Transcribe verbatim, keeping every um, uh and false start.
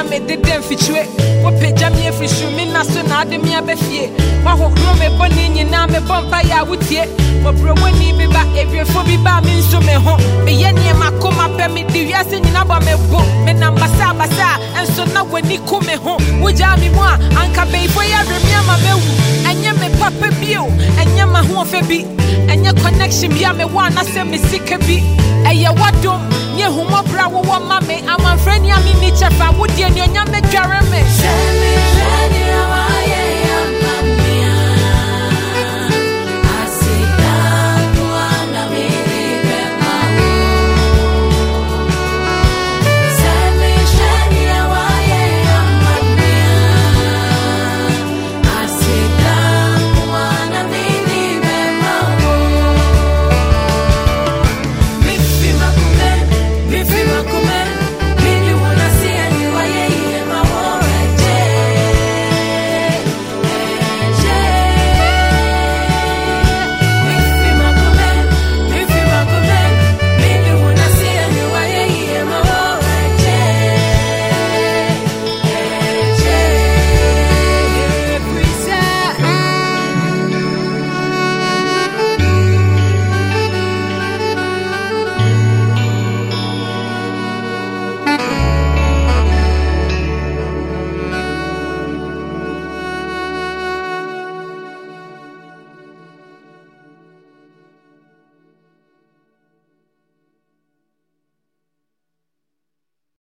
me de dem fichwe wo peja me afishu me na so na ade me abefie wa hokro me boni nyina me bompa ya wutie wo bro woni be ba ebiefo bi ba me nso me ho me ye ne makoma pe me di wiase nyina ba me bo me na mbasa basa enso na woni ku me ho wo ja me mu a anka beifo ya remi ama me wu enye me papa bio enye ma ho fe bi enye connection bia me wa na se me sika bi eye wadom nye humo bra wo wo ma me amanfrani ami ni chefa wo die ni onya me dware me Send me ready